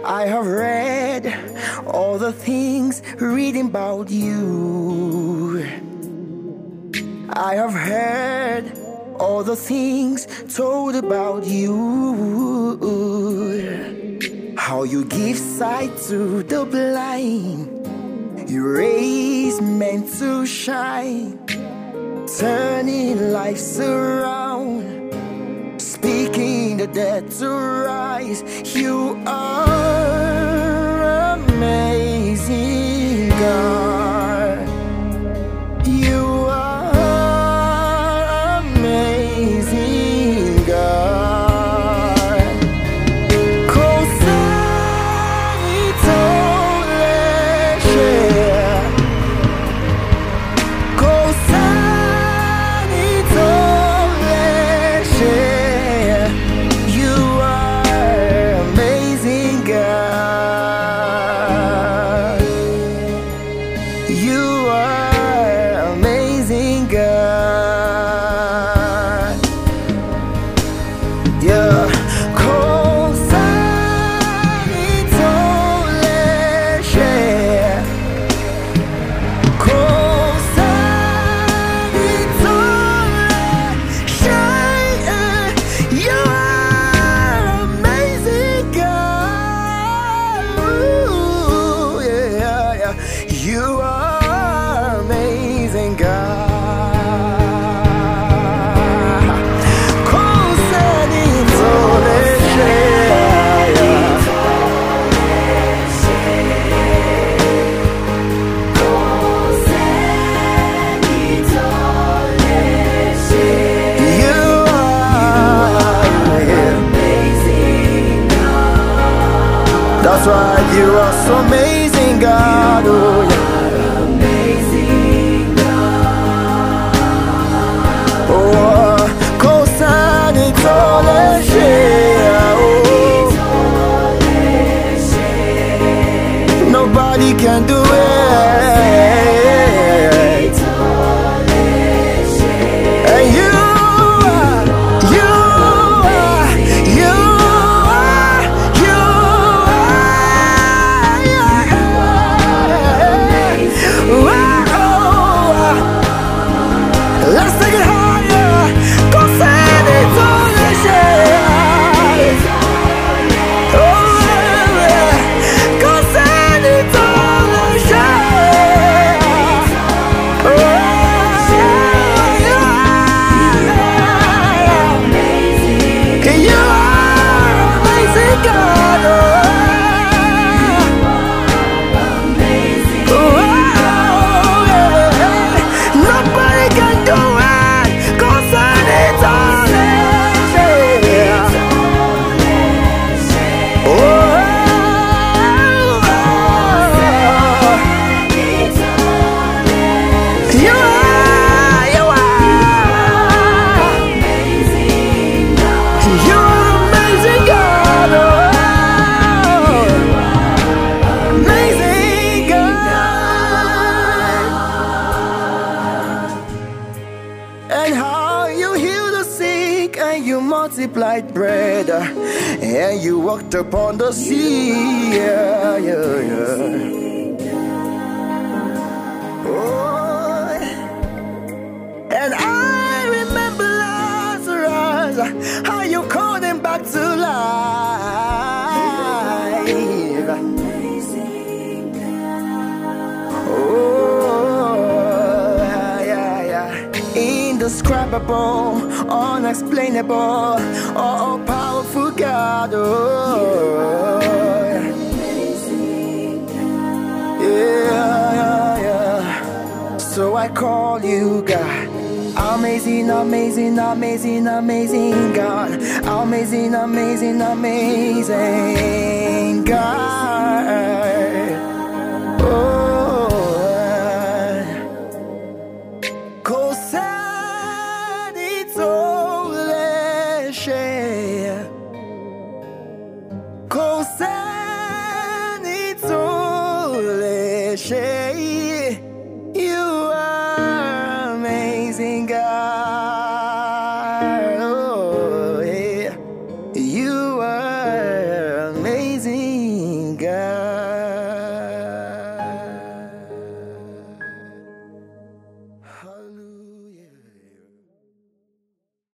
I have read all the things reading about you. I have heard all the things told about you. How you give sight to the blind, you raise men to shine, turning lives around, speaking the dead to rise. You are amazing, God. You are amazing, God. You are amazing, God. Yeah. You are amazing, God. That's why you are so amazing, God. Oh, yeah. Amazing God. Oh, Kosani Toleshe. Oh, nobody can do it. And you you multiplied bread and you walked upon the sea. Yeah, yeah, yeah. Oh, and I remember Lazarus, how you called him back to life. Oh, yeah, yeah. Indescribable, unexplainable, all powerful God. Oh, yeah, yeah, yeah. So I call you God. Amazing, amazing, amazing, amazing God. Amazing, amazing, amazing God. Oh. Kosani Toleshe.